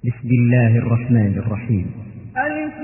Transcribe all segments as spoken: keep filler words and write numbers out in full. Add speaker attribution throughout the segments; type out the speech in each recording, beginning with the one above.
Speaker 1: بسم الله الرحمن الرحيم.
Speaker 2: ألف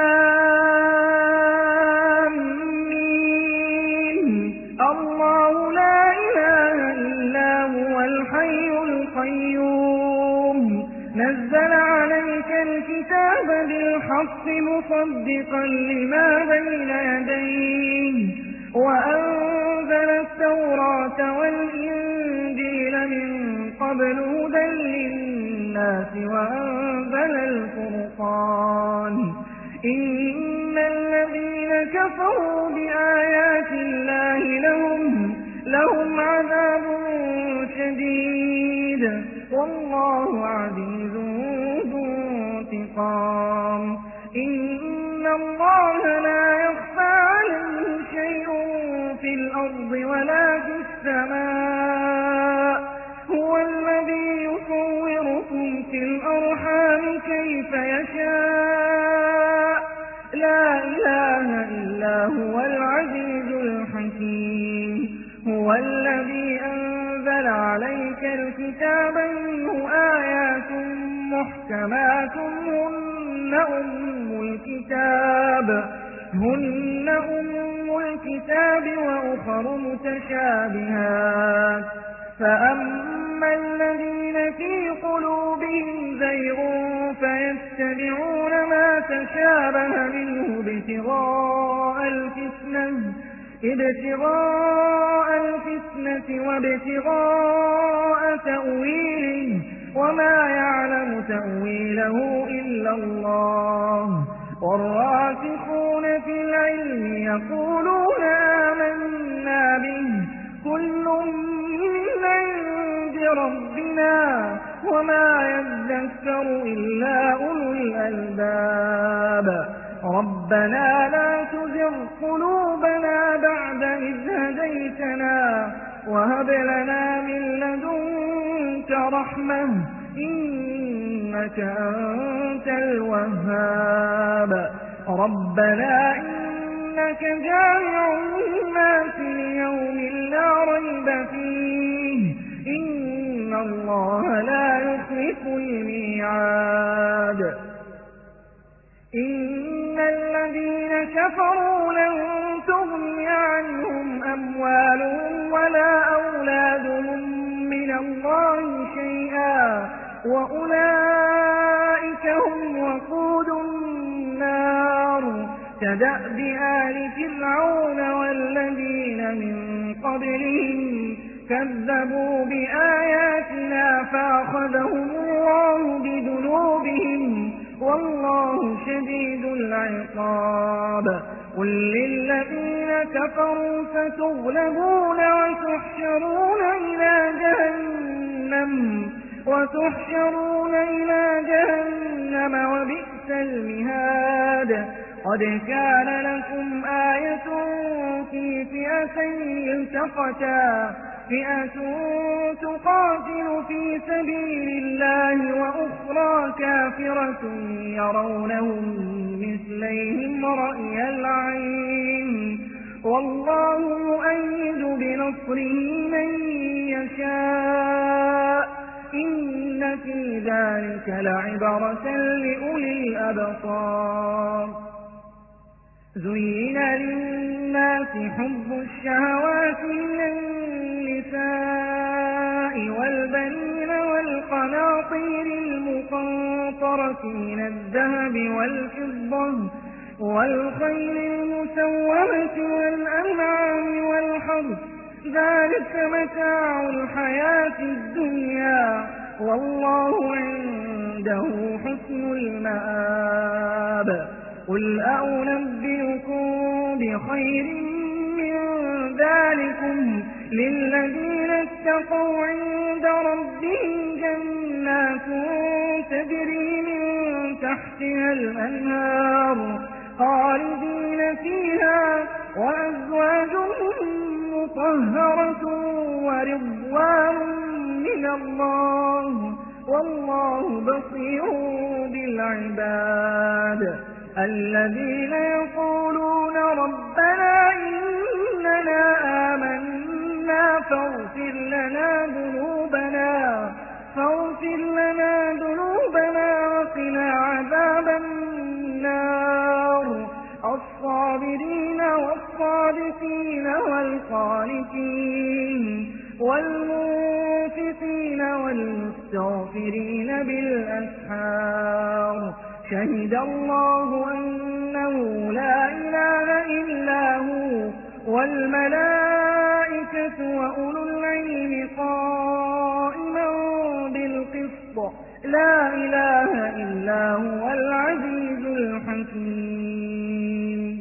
Speaker 2: لام ميم. الله لا إله إلا هو الحي القيوم نزل عليك الكتاب بالحق مصدقا لما بين يديه وأنزل التوراة والإنجيل من قبل هدى للناس وأنزل الفرقان إن الذين كفروا بآيات الله لهم لهم عذاب شديد والله عزيز ذو انتقام. إن الله لا يخفى عليه شيء في الأرض ولا في السماء هو الذي يصوركم في الأرحام كيف يشاء لا إله إلا هو العزيز الحكيم. هو الذي أنزل عليك الكتاب منه آيات محكمات هن أم الكتاب هن أم الكتاب وأخر متشابهات فأما الذين في قلوبهم زيغ فيتبعون ما تشابه منه ابتغاء الفتنة ابتغاء الفتنة وابتغاء تأويله وما يعلم تأويله إلا الله والراسخون في العلم يقولون آمنا به كل من عند ربنا وما يذكر إلا أولو الألباب. ربنا لا تزغ قلوبنا بعد إذ هديتنا وهب لنا من لدنك رحمة إنك أنت الوهاب. ربنا إنك جامع الناس ليوم لا ريب فيه إن الله لا يخلف الميعاد. إن الذين كفروا لن تغني عنهم أموالهم ولا أولادهم من الله شيئا وأولئك هم وقود النار كدأب آل فرعون والذين من قبلهم كذبوا بآياتنا فأخذهم الله بذنوبهم والله شديد العقاب. قل للذين كفروا ستغلبون وتحشرون إلى جهنم وتحشرون إلى جهنم وبئس المهاد. قد كان لكم آية في فئتين التقتا فئة تقاتل في سبيل الله وأخرى كافرة يرونهم مثليهم رأي العين والله يؤيد بنصره من يشاء إن في ذلك لعبرة لأولي الأبصار. زين للناس حب الشهوات من النساء والبنين والقناطير المقنطرة من الذهب والفضة والخيل المسومة والأنعام والحرث ذلك متاع الحياة الدنيا والله عنده حسن المآب. قل أنبئكم بخير من ذلكم للذين اتقوا عند ربهم جنات تجري من تحتها الأنهار خالدين فيها وأزواج مطهرة ورضوان من الله والله بصير بالعباد. الذين يقولون ربنا إننا آمنا فاغفر لنا ذنوبنا فاغفر لنا ذنوبنا بالأسحار شهد الله أنه لا إله إلا هو والملائكة وأولو العلم قائما بالقسط لا إله إلا هو العزيز الحكيم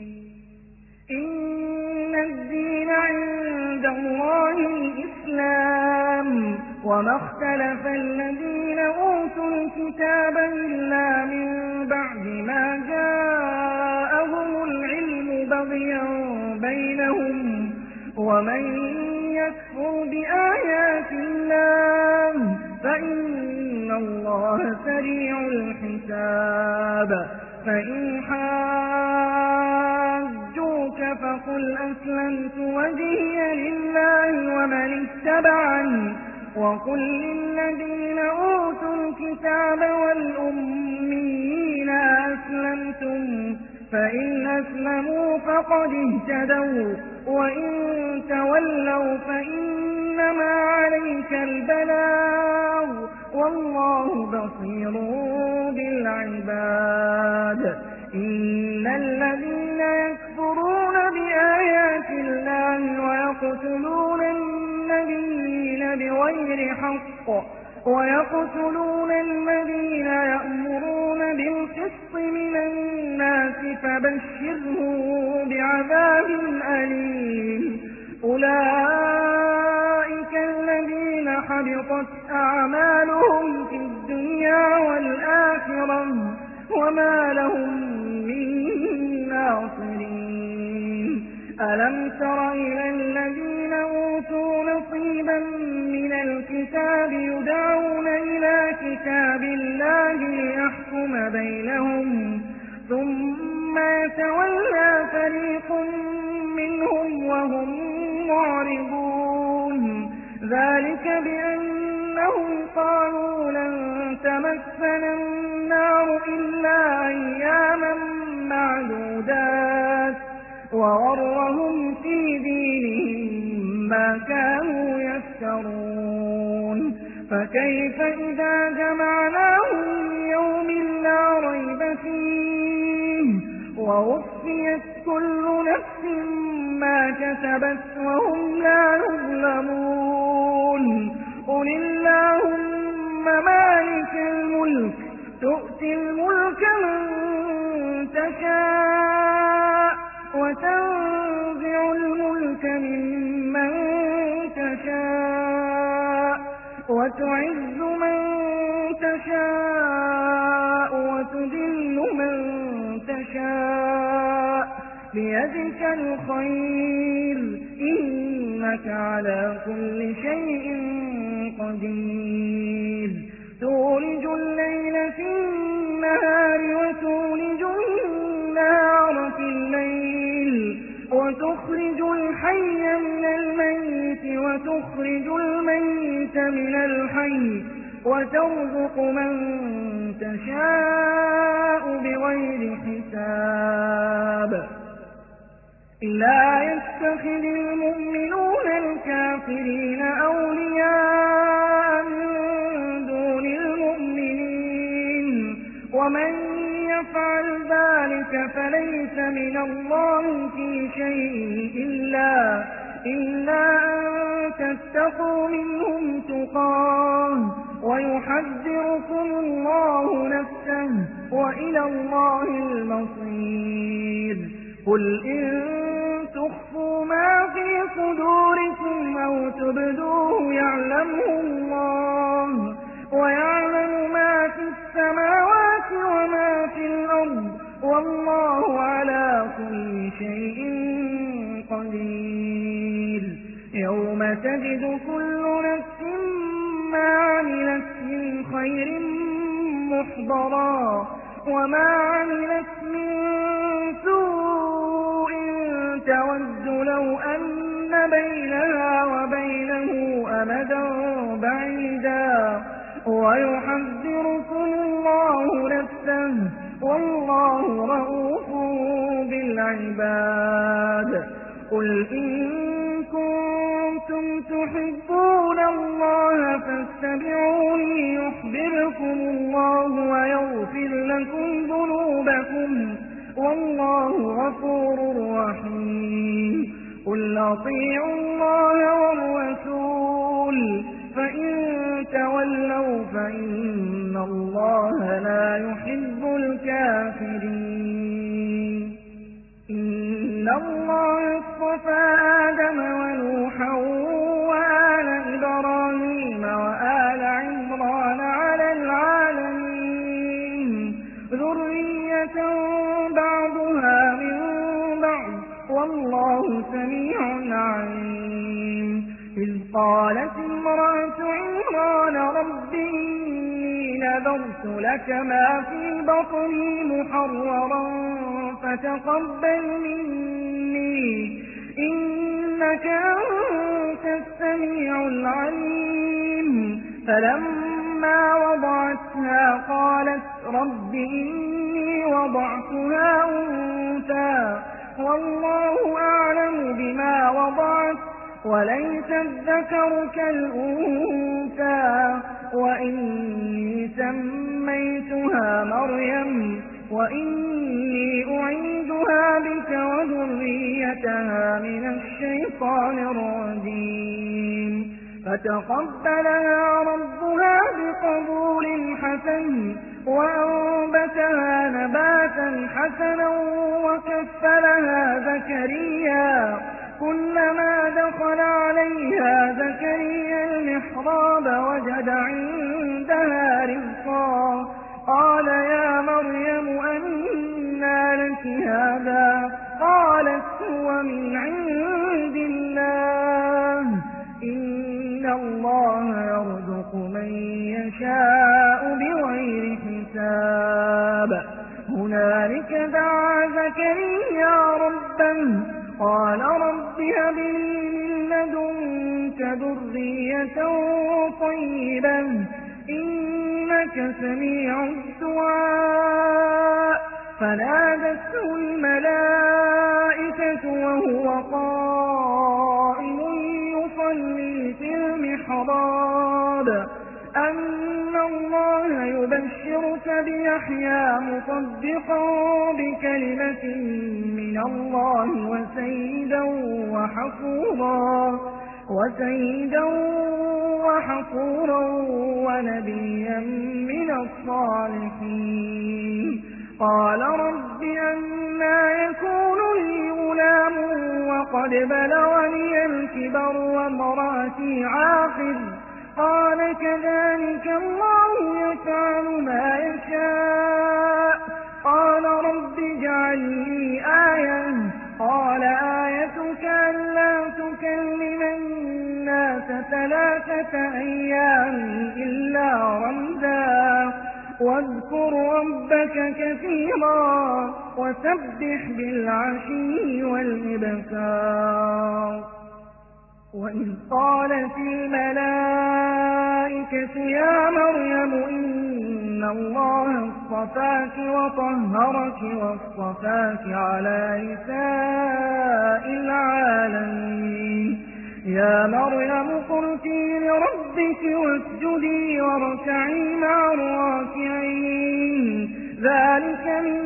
Speaker 2: إن الدين عند الله الإسلام وما اختلف الذين أوتوا الكتاب إلا من بعد ما جاءهم العلم بغيا بينهم ومن يكفر بآيات الله فإن الله سريع الحساب فإن حاجوك فقل أسلمت وجهي لله ومن اتبعني وقل للذين أوتوا الكتاب والأميين أسلمتم فإن أسلموا فقد اهتدوا وإن تولوا فإنما عليك البلاغ والله بصير بالعباد إن الذين يكفرون بآيات الله ويقتلون النبيين بغير حق ويقتلون الذين يأمرون بالقسط من الناس فبشرهم بعذاب أليم أولئك الذين حبطت أعمالهم في الدنيا والآخرة وما لهم من ناصرين ألم تر إلى الذين أوتوا نصيبا من الكتاب يدعون إلى كتاب الله ليحكم بينهم ثم يتولى فريق منهم وهم معرضون ذلك بأنهم قالوا لن تمسنا النار إلا أياما معدودات وغرهم في دينهم ما كانوا يفترون فكيف إذا جمعناهم ليوم لا ريب فيه ووفيت كل نفس ما كسبت وهم لا يظلمون قل اللهم مالك الملك تؤتي الملك من تشاء وتنزع الملك ممن تشاء وتعز من تشاء وتذل من تشاء بيدك الخير إنك على كل شيء قدير تولج الليل في النهار وتولج النهار في الليل وتخرج الحي من الميت وتخرج الميت من الحي وترزق من تشاء بغير حساب لا يتخذ المؤمنون الكافرين أولياء من دون المؤمنين ومن يفعل ذلك فليس من الله في شيء إلا, إلا أن تتقوا منهم تقاه ويحذركم الله نفسه وإلى الله المصير قل إن تخفوا ما في صدوركم أو تبدوه يعلمه الله ويعلم ما في السماوات وما في الأرض والله على كل شيء قدير يوم تجد كل نفس ما عملت من خير محضرا وما عملت من سوء تود لو أن بينها وبينه أمدا بعيدا ويحذركم الله نفسه والله رؤوف بالعباد قل إن كنتم تحبون اللَّهَ فَاتَّبِعُونِي يُحْبِبْكُمُ اللَّهُ وَيَغْفِرْ لَكُمْ ذُنُوبَكُمْ وَاللَّهُ غَفُورٌ رَّحِيمٌ قُلْ أَطِيعُوا اللَّهَ وَالرَّسُولَ فَإِن تَوَلَّوْا فَإِنَّ اللَّهَ لَا يُحِبُّ الْكَافِرِينَ إِنَّ اللَّهَ اصْطَفَىٰ آدَمَ وَنُوحًا وَآلَ إِبْرَاهِيمَ وَآلَ عِمْرَانَ عَلَى الْعَالَمِينَ ذُرِّيَّةً بَعْضُهَا مِن بَعْضٍ وَاللَّهُ سَمِيعٌ عَلِيمٌ إِذْ قَالَتِ امْرَأَتُ عِمْرَانَ رَبِّ إِنِّي نَذَرْتُ لَكَ مَا فِي بَطْنِي مُحَرَّرًا فَتَقَبَّلْ مِنِّي إِنَّكَ أَنتَ السَّمِيعُ الْعَلِيمُ فَلَمَّا وَضَعَتْهَا قَالَتْ رَبِّ إِنِّي وَضَعْتُهَا أُنثَىٰ وَاللَّهُ أَعْلَمُ بِمَا وَضَعَتْ وَلَيْسَ الذَّكَرُ كَالْأُنثَىٰ وَإِنِّي سَمَّيْتُهَا مَرْيَمَ وَإِنِّي أُعِيذُهَا بِكَ وَذُرِّيَّتَهَا مِنَ الشَّيْطَانِ الرَّجِيمِ فَتَقَبَّلَهَا رَبُّهَا بِقَبُولٍ حَسَنٍ وَأَنبَتَهَا نَبَاتًا حَسَنًا وَكَفَّلَهَا زَكَرِيَّا كُلَّمَا دَخَلَ عَلَيْهَا زَكَرِيَّا الْمِحْرَابَ وَجَدَ عِندَهَا رِزْقًا قَالَ يَا مَرْيَمُ أَنَّىٰ لَكِ هَٰذَا قَالَتْ هُوَ مِنْ عِندِ اللَّهِ إِنَّ اللَّهَ يَرْزُقُ مَن يَشَاءُ بِغَيْرِ حِسَابٍ هُنَالِكَ دَعَا زَكَرِيَّا رَبَّهُ قَالَ رَبِّ هَبْ لِي مِن لَّدُنكَ ذُرِّيَّةً طَيِّبَةً إِنَّكَ سَمِيعُ الدُّعَاءِ فَنَادَتْهُ الْمَلَائِكَةُ وَهُوَ قَائِمٌ يُصَلِّي فِي الْمِحْرَابِ أَنَّ اللَّهَ يُبَشِّرُكَ بِيَحْيَىٰ مُصَدِّقًا بِكَلِمَةٍ مِّنَ اللَّهِ وَسَيِّدًا وَحَصُورًا وَسَيِّدًا وَحَصُورًا وَنَبِيًّا مِّنَ الصَّالِحِينَ قَالَ رَبِّ أَنَّىٰ يَكُونُ لِي غُلَامٌ وَقَدْ بَلَغَنِيَ الْكِبَرُ وَامْرَأَتِي عَاقِرٌ قَالَ كَذَٰلِكَ اللَّهُ يَفْعَلُ مَا يَشَاءُ قَالَ رَبِّ اجْعَل لِّي آيَةً قَالَ آيَتُكَ أَلَّا تُكَلِّمَ النَّاسَ ثَلَاثَةَ أَيَّامٍ إِلَّا رَمْزًا وَاذْكُر رَّبَّكَ كَثِيرًا وَسَبِّحْ بِالْعَشِيِّ وَالْإِبْكَارِ وَإِذْ قَالَتِ الْمَلَائِكَةُ يَا مَرْيَمُ إِنَّ اللَّهَ اصْطَفَاكِ وَطَهَّرَكِ وَاصْطَفَاكِ عَلَىٰ نِسَاءِ الْعَالَمِينَ يَا مَرْيَمُ اقْنُتِي لِرَبِّكِ وَاسْجُدِي وَارْكَعِي مَعَ الرَّاكِعِينَ ذَٰلِكَ مِنْ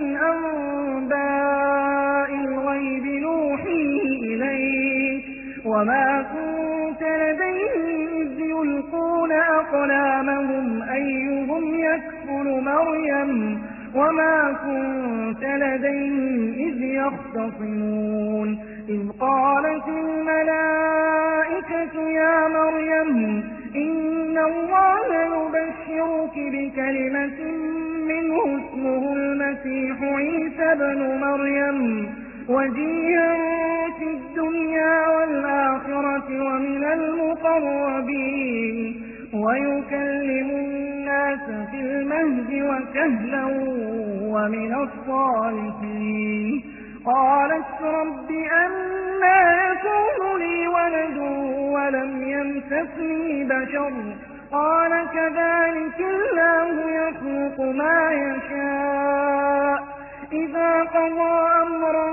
Speaker 2: أَنبَاءِ الْغَيْبِ نُوحِيهِ إِلَيْكَ وَمَا كُنتَ لَدَيْهِمْ إِذْ يُلْقُونَ أَقْلَامَهُمْ أَيُّهُمْ يَكْفُلُ مَرْيَمَ وَمَا كُنتَ لَدَيْهِمْ إِذْ يَخْتَصِمُونَ إِذْ قَالَتِ الْمَلَائِكَةُ يَا مَرْيَمُ إِنَّ اللَّهَ يُبَشِّرُكِ بِكَلِمَةٍ مِّنْهُ اسْمُهُ الْمَسِيحُ عِيسَى ابْنُ مَرْيَمَ وَجِيهًا فِي الدُّنْيَا وَالْآخِرَةِ وَمِنَ الْمُقَرَّبِينَ وَيُكَلِّمُ النَّاسَ فِي الْمَهْدِ وَكَهْلًا وَمِنَ الصَّالِحِينَ قَالَتْ رَبِّ أَنَّىٰ يَكُونُ لِي وَلَدٌ وَلَمْ يَمْسَسْنِي بَشَرٌ قَالَ كَذَٰلِكَ اللَّهُ يَخْلُقُ مَا يَشَاءُ إِذَا قَضَىٰ أَمْرًا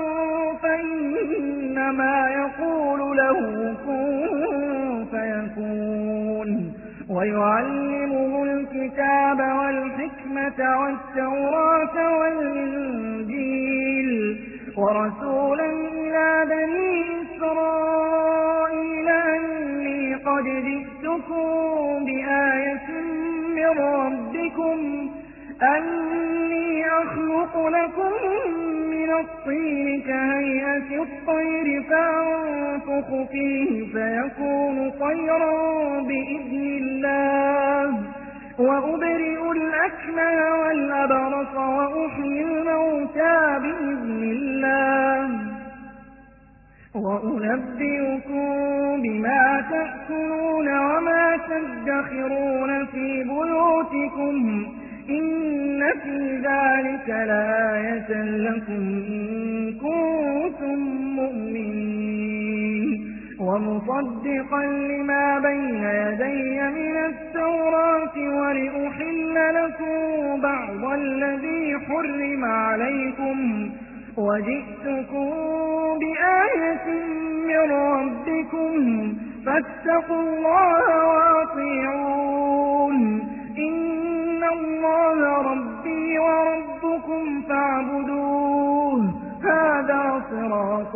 Speaker 2: فَإِنَّمَا يَقُولُ لَهُ كُن فَيَكُونُ ويعلمه الكتاب والحكمة والتوراة والإنجيل ورسولا إلى بني إسرائيل أني قد جئتكم بآية من ربكم أني أخلق لكم من الطين كهيئة الطير فأنفخ فيه فيكون طيرا بإذن الله وأبرئ الأكمه والأبرص وأحيي الموتى بإذن الله وأنبئكم بما تأكلون وما تدخرون في بيوتكم إن في ذلك لآية لكم إن كنتم مؤمنين ومصدقا لما بين يدي من التوراة ولأحل لكم بعض الذي حرم عليكم وجئتكم بآية من ربكم فاتقوا الله وأطيعون إن الله ربي وربكم فاعبدوه هذا صراط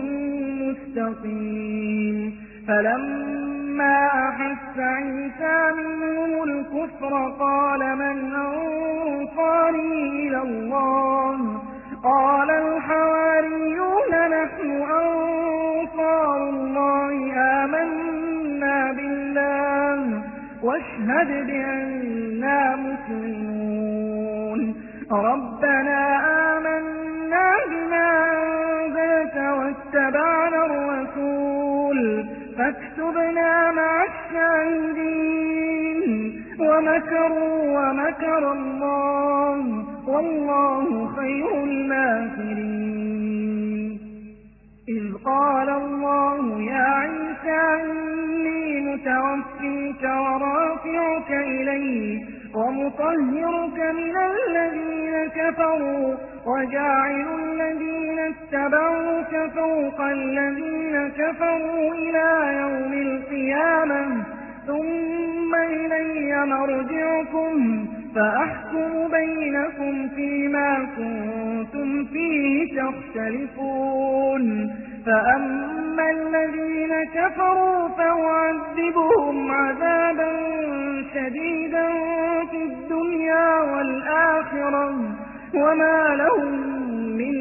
Speaker 2: مستقيم فلما أحس عيسى منهم الكفر قال من أنصاري إلى الله قال الحواريون نحن أنصار الله آمنا بالله واشهد بأننا مسلمون ربنا آمنا بما أنزلت واتبعنا الرسول فاكتبنا مع الشاهدين ومكروا ومكر الله والله خير الماكرين إذ قال الله يا عيسى إني متوفيك ورافعك إلي ومطهرك من الذين كفروا وجاعل الذين اتبعوك فوق الذين كفروا إلى يوم القيامة ثم إلي مرجعكم فأحكم بينكم فيما كنتم فيه تختلفون فأما الذين كفروا فأعذبهم عذابا شديدا في الدنيا والآخرة وما لهم من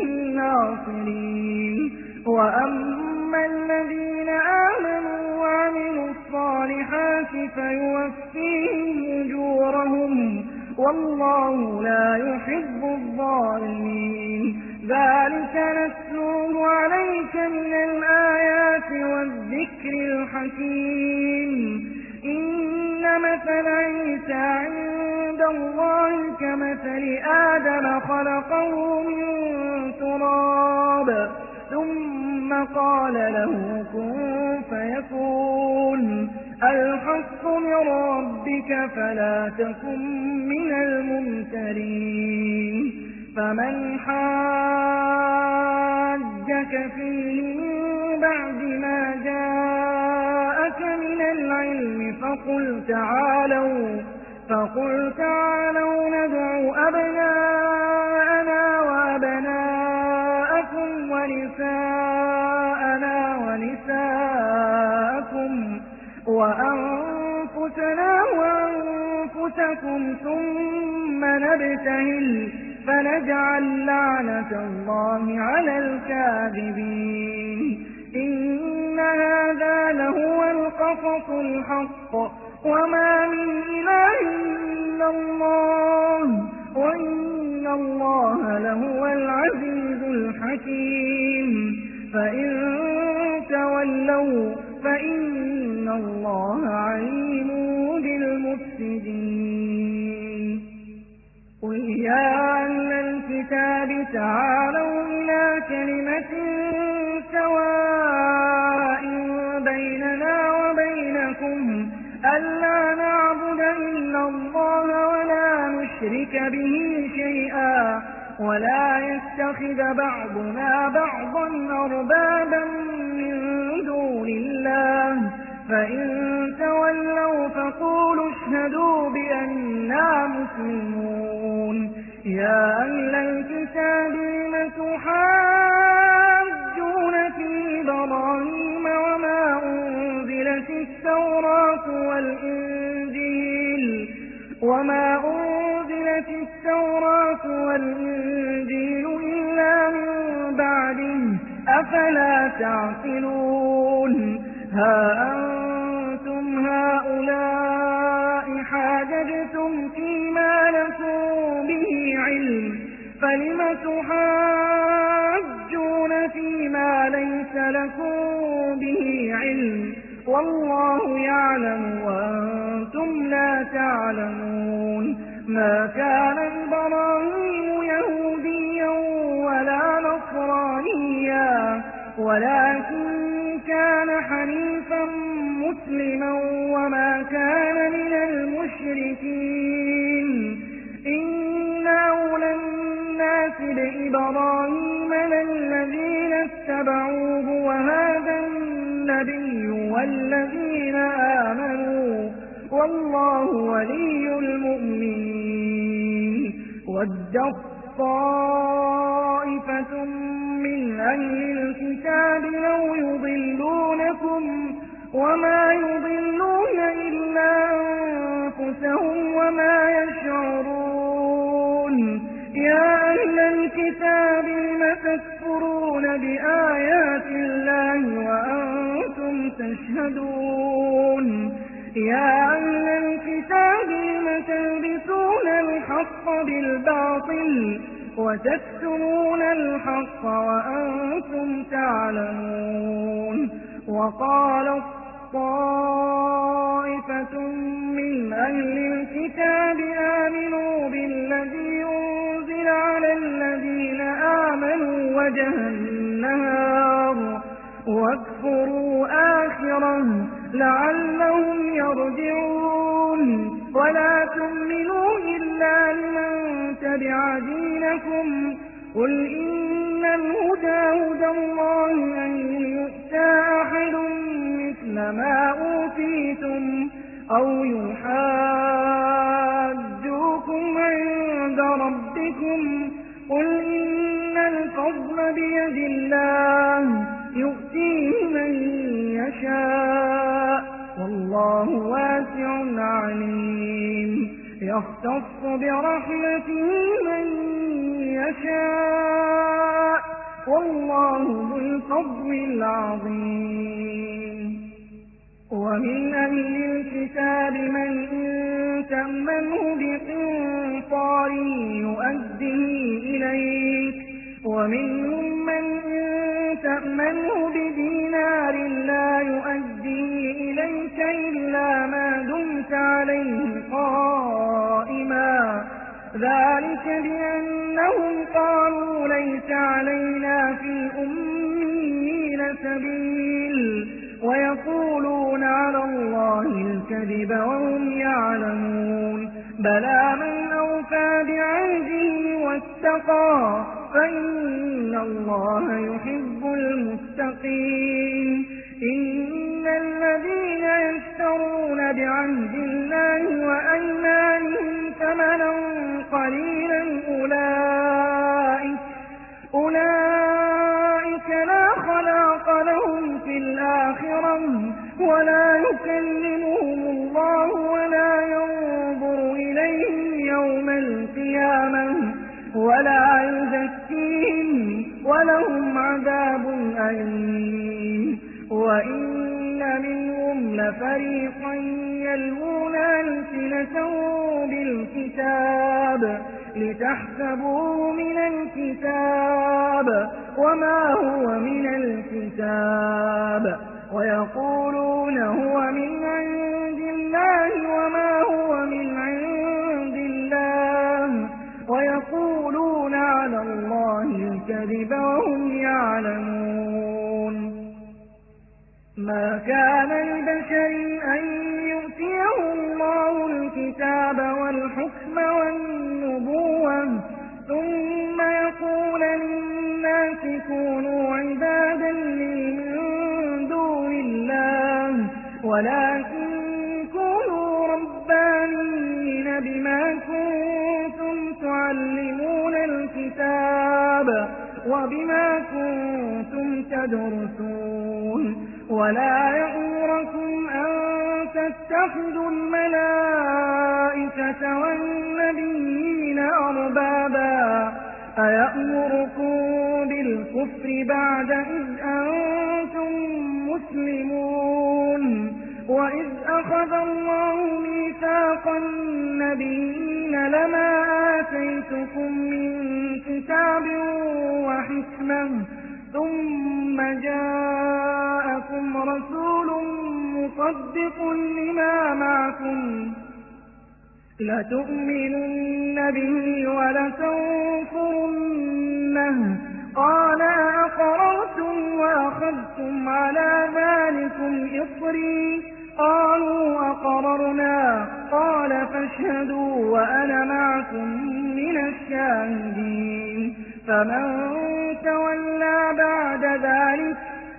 Speaker 2: ناصرين وأما الذين آمنوا وعملوا الصالحات فيوفيهم أجورهم والله لا يحب الظالمين ذلك نتلوه عليك من الآيات والذكر الحكيم إن مثل عيسى عند الله كمثل آدم خلقه من تراب ثم قال له كن فيكون الحق من ربك فلا تكن من الممترين فمن حاجك فيه من بعد ما جاءك من العلم فقل تعالوا فقل تعالوا ندع أبناءنا وأبناءكم ونساءنا ونساءكم وأنفسنا وأنفسكم ثم نبتهل فنجعل لعنة الله على الكاذبين إن هذا لهو القصص الحق وما من إله إلا الله وإن الله لهو العزيز الحكيم فإن تولوا فإن الله عليم بالمفسدين قل يا أهل الكتاب تعالوا إلى كلمة سواء بيننا وبينكم ألا نعبد إلا الله ولا نشرك به شيئا ولا يتخذ بعضنا بعضا أربابا من دون الله فإن تولوا فقولوا اشهدوا بأننا مسلمون. يا أهل الكتاب لم تحاجون في إبراهيم وما أنزلت التوراة والإنجيل وما أنزلت التوراة والإنجيل إلا من بعده أفلا تعقلون. ها أنتم هؤلاء حاججتم فيما لكم به علم فلم تحاجون فيما ليس لكم به علم والله يعلم وأنتم لا تعلمون. ما كان إبراهيم يهوديا ولا نصرانيا ولكن كان حنيفا مسلما وما كان من المشركين. إن أولى الناس بإبراهيم للذين اتبعوه وهذا النبي والذين آمنوا والله ولي المؤمنين. ودت طائفة من أهل الكتاب لو يضلونكم وما يضلون إلا أنفسهم وما يشعرون. يا أهل الكتاب لم تكفرون بآيات الله وأنتم تشهدون. يا أهل الكتاب لم تلبسون الحق بالباطل وتكتمون الحق وأنتم تعلمون. وقالت طائفة من أهل الكتاب آمنوا بالذي أنزل على الذين آمنوا وجه النهار واكفروا آخره لعلهم يرجعون. ولا تؤمنوا إلا لمن تبع دينكم قل إن الهدى هدى الله أن يؤتى أحد مثل ما أوتيتم أو يحاجوكم عند ربكم قل إن الفضل بيد الله يؤتيه من يشاء والله واسع عليم. يختص برحمته من يشاء والله ذو الفضل العظيم. ومن أهل الكتاب من إن تأمنه بقنطار يؤديه إليك ومنهم من إن تأمنه بدينار لا يؤديه إليك إلا ما دمت عليه قائما ذلك بأنهم قالوا ليس علينا في الأميين سبيل ويقولون على الله الكذب وهم يعلمون. بلى من أوفى بعهده واتقى فإن الله يحب المتقين. إن الذين يشترون بعهد الله وأيمانهم ثمنا قليلا أولئك, أولئك لا خلاق لهم في الآخرة ولا يكلمهم الله ولا ينظر إليهم يوم القيامة ولا يزكيهم ولهم عذاب أليم. وإن منهم لفريقا يلوون ألسنتهم بالكتاب لتحسبوه من الكتاب وما هو من الكتاب ويقولون هو من عند الله وما هو من عند الله ويقولون على الله الكذب وهم يعلمون. ما كان لبشر أن يؤتيه الله الكتاب والحكم والنبوة ثم يقول للناس كونوا عبادا لي من دون الله ولكن كونوا ربانين بما كنتم تعلمون الكتاب وبما كنتم تدرسون ولا يأمركم أن تتخذوا الملائكة والنبيين أربابا أيأمركم بالكفر بعد إذ أنتم مسلمون وإذ أخذ الله ميثاق النبيين لما آتيتكم من كتاب وحكمة ثم جاءكم رسول مصدق لما معكم لتؤمنن به ولتنصرنه قال أقررتم وأخذتم على ذلكم إصري قالوا أقررنا قال فاشهدوا وأنا معكم من الشاهدين فمن تولى بعد ذلك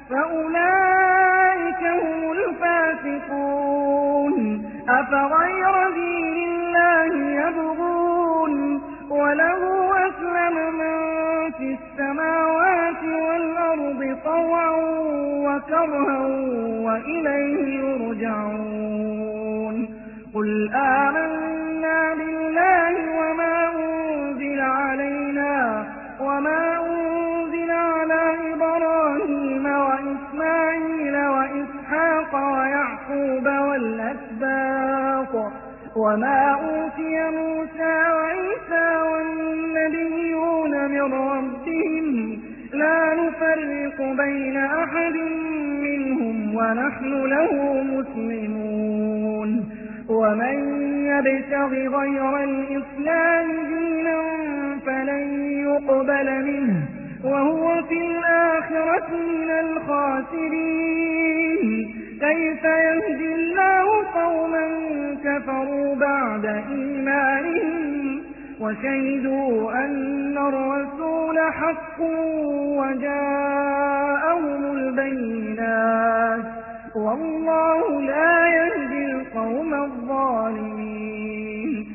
Speaker 2: فأولئك هم الفاسقون أفغير دين الله يبغون وله أسلم من في السماوات والأرض طوعا وكرها وإليه يرجعون قل آمنا بالله وما أنزل علينا وما أنزل على إبراهيم وإسماعيل وإسحاق ويعقوب والأسباط وما أوتي موسى وعيسى والنبيون من ربهم لا نفرق بين أحد منهم ونحن له مسلمون ومن يبتغ غير الإسلام دينا فلن يقبل منه وهو في الآخرة من الخاسرين كيف يهدي الله قوما كفروا بعد إيمانهم وشهدوا أن الرسول حق وجاءهم البينات والله لا يهدي القوم الظالمين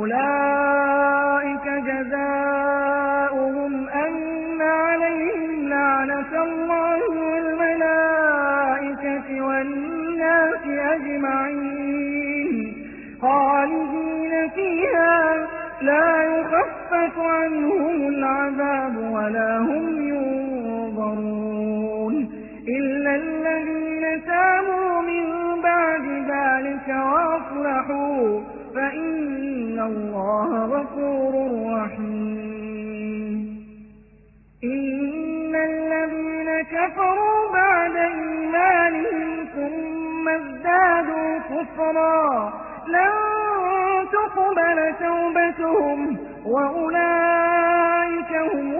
Speaker 2: أولئك جزاؤهم أن عليهم لعنة الله والملائكة والناس أجمعين خالدين فيها لا يخفف عنهم العذاب ولا هم ينظرون إلا الذين تابوا من بعد ذلك وأصلحوا فإن الله غفور رحيم إن الذين كفروا بعد إيمانهم ثم ازدادوا كفرا لن تقبل توبتهم وأولئك هم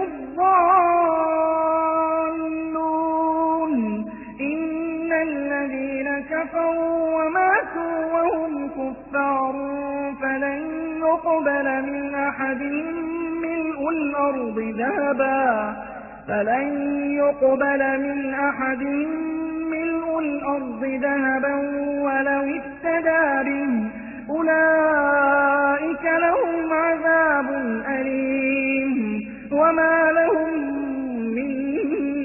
Speaker 2: الضالون إن الذين كفروا وماتوا وهم كفار فلن يقبل من أحدهم ملء الأرض ذهبا فلن يقبل من أحدهم ملء الأرض ذهبا ولو افتدى به أولئك لهم عذاب أليم وما لهم من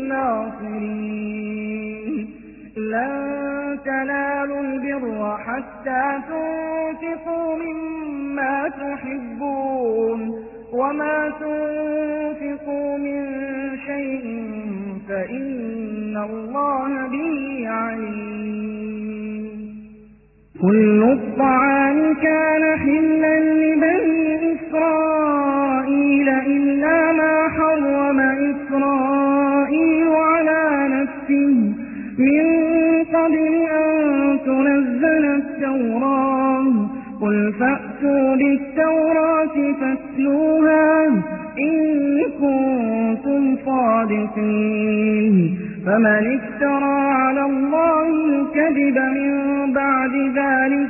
Speaker 2: ناصرين لن تنالوا البر حتى تنفقوا مما تحبون وما تنفقوا من شيء فإن الله به عليم كل الطعام كان حلا لبني إسرائيل إلا ما حرم إسرائيل على نفسه من قبل أن تنزل التوراة قل فأتوا بالتوراة فاتلوها إن كنتم صادقين فمن افترى على الله الكذب من بعد ذلك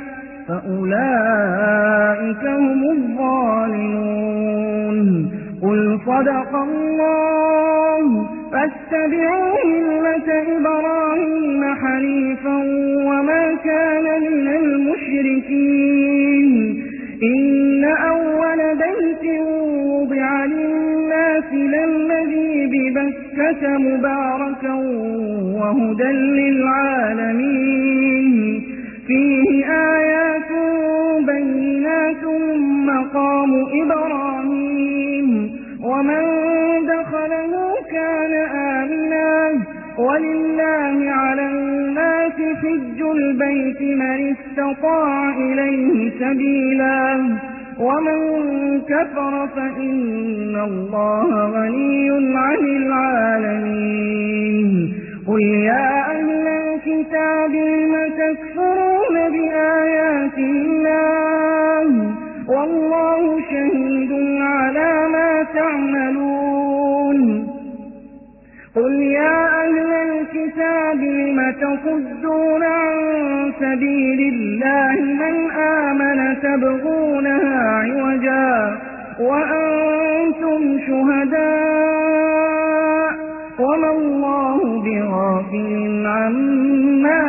Speaker 2: فأولئك هم الظالمون قل صدق الله فاتبعوا ملة إبراهيم حنيفا وما كان من المشركين إن أول بيت وضع للناس للذي ببكة مباركا وهدى للعالمين فيه آيات بينات مقام إبراهيم ومن دخله كان آمنا ولله على الناس حج البيت من استطاع إليه سبيلا ومن كفر فإن الله غني عن العالمين قل يا أهل الكتاب لم تكفرون بآيات الله والله شهيد على ما تعملون قل يا أهل الكتاب لم تصدون عن سبيل الله من آمن تبغونها عوجا وأنتم شهداء وما الله بغافل عما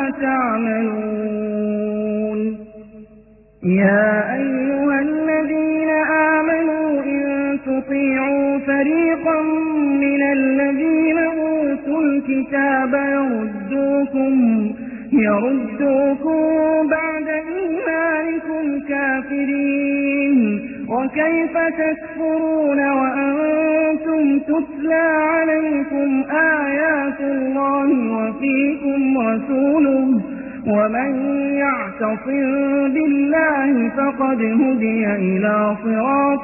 Speaker 2: تعملون يا أيها الذين آمنوا إن تطيعوا فريقا من الذين أوتوا الكتاب يردوكم يردوكم بعد إيمانكم كافرين وكيف تكفرون وأنتم تتلى عليكم آيات الله وفيكم رسوله ومن يعتصم بالله فقد هدي إلى صراط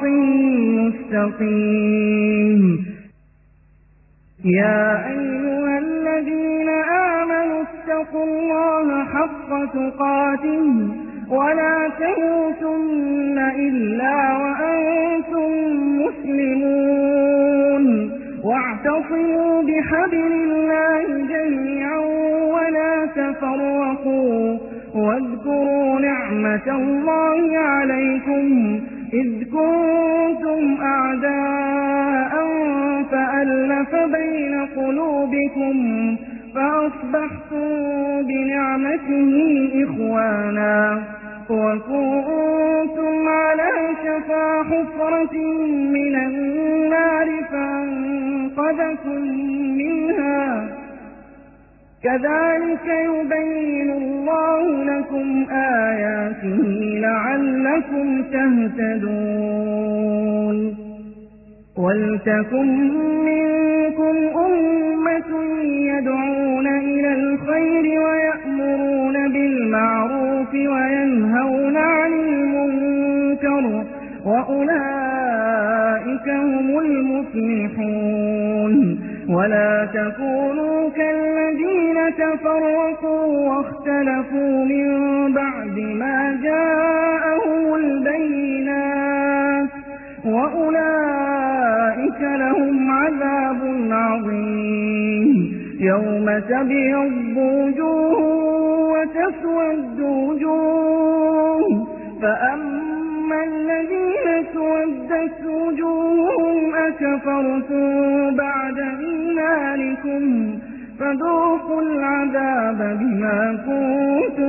Speaker 2: مستقيم يا أيها الذين آمنوا اتقوا الله حق تقاته ولا تموتن إلا وأنتم مسلمون واعتصموا بحبل الله جميعا ولا تفرقوا واذكروا نعمة الله عليكم إذ كنتم أعداء فألف بين قلوبكم فأصبحتم بنعمته إخوانا وكنتم على شفا حفرة من النار فأنقذكم منها كذلك يبين الله لكم آياته لعلكم تهتدون ولتكن منكم أمة يدعون إلى الخير ويأمرون بالمعروف وينهون عن المنكر وأولئك هم المفلحون ولا تكونوا كالذين تفرقوا واختلفوا من بعد ما جاءهم البينات وأولئك لهم عذاب عظيم يوم تبيض وجوه وتسود وجوه فأما الذين اسودت وجوههم أكفرتم بعد إيمانكم فذوقوا العذاب بما كنتم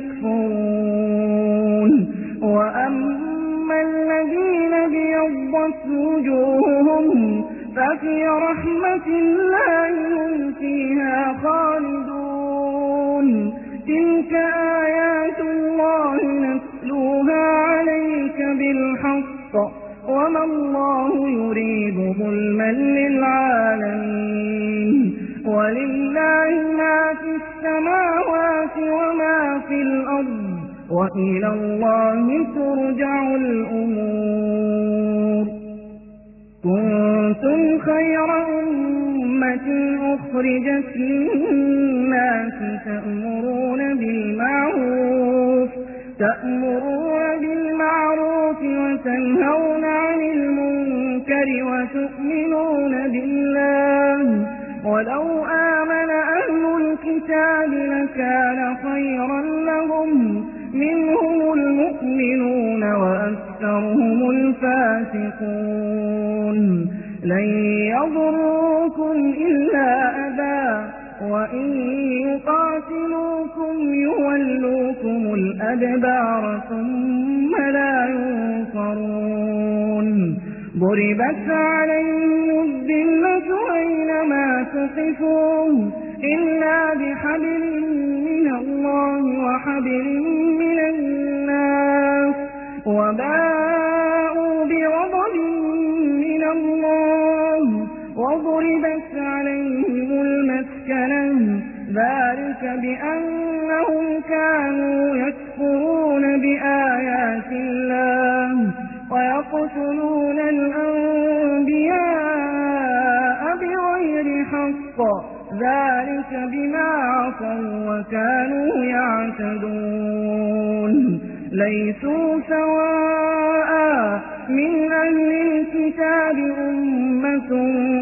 Speaker 2: تكفرون وأما الذين ابيضت وجوههم ففي رحمة الله هم فيها خالدون تلك آيات الله نتلوها عليك بالحق وما الله يريد ظلما للعالمين ولله ما في السماوات وما في الأرض وإلى الله ترجع الأمور كنتم خير أمة أخرجت للناس تأمرون بالمعروف تأمرون بالمعروف وتنهون عن المنكر وتؤمنون بالله ولو آمن أهل الكتاب لكان خيرا لهم منهم المؤمنون وأكثرهم الفاسقون لن يضروا يضروكم إلا أذى وإن يقاتلوكم يولوكم الأدبار ثم لا ينصرون ضربت عليهم الذلة أينما ثقفوا إلا بحبل من الله وحبل من الناس وباءوا بغضب من الله وضربت عليهم المسكنة ذلك بأنهم كانوا يكفرون بآيات الله ويقتلون الأنبياء بغير حق ذلك بما عصوا وكانوا يعتدون ليسوا سواء من أهل الكتاب أمة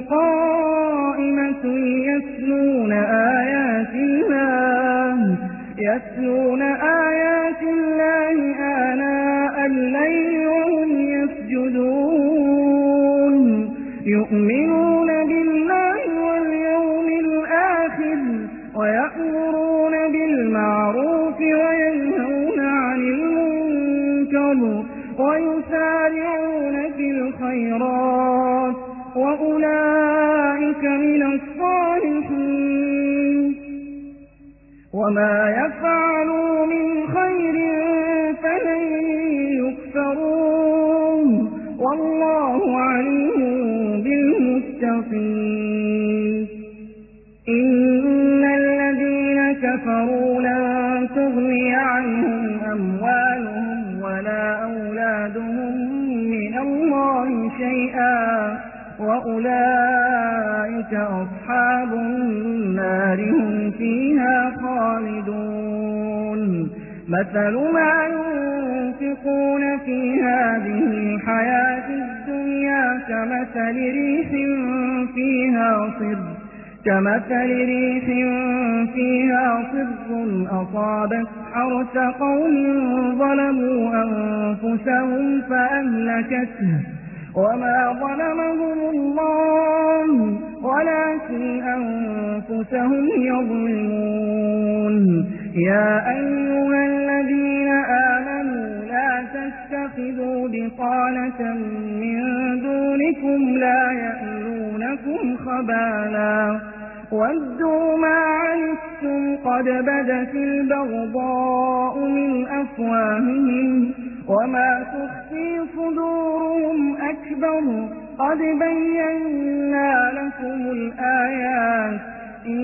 Speaker 2: قائمة يتلون آيات الله يتلون آيات الله آناء الليل وهم يسجدون يؤمنون بالله واليوم الآخر ويأمرون بالمعروف وينهون عن المنكر ويسارعون في الخيرات وأولئك من الصالحين وما يفعلوا من خير فلن يكفرون والله عليم بالمتقين إن الذين كفروا لن تغني عنهم أموالهم ولا أولادهم من الله شيئا وأولئك أصحاب النار هم فيها خالدون مثل ما ينفقون في هذه الحياة الدنيا كمثل ريح فيها صر كمثل ريح فيها صر أصابت حرث قوم ظلموا أنفسهم فأهلكته وما ظلمهم الله ولكن أنفسهم يظلمون يا أيها الذين آمنوا لا تتخذوا بطانة من دونكم لا يألونكم خبالا ودوا ما عنتم قد بدت البغضاء من أفواههم وما تخفي صدورهم أكبر قد بينا لكم الآيات إن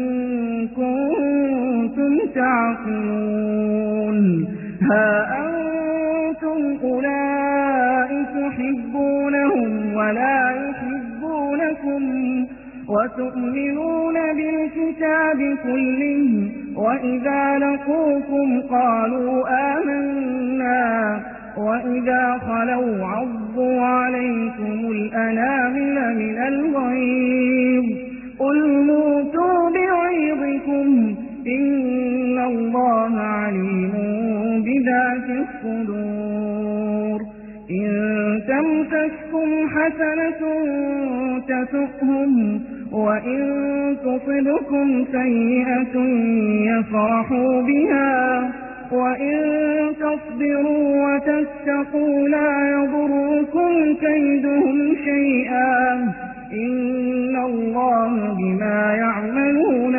Speaker 2: كنتم تعقلون ها أنتم أولئك تحبونهم ولا يحبونكم وتؤمنون بالكتاب كله وإذا لقوكم قالوا آمنا وإذا خلوا عضوا عليكم الأنامل من الغيظ قل موتوا بغيظكم إن الله عليم بذات الصدور إن تمسسكم حسنة تسؤهم وإن تصبكم سيئة يفرحوا بها وإن تصبروا وتتقوا لا يضركم كيدهم شيئا إن الله بما يعملون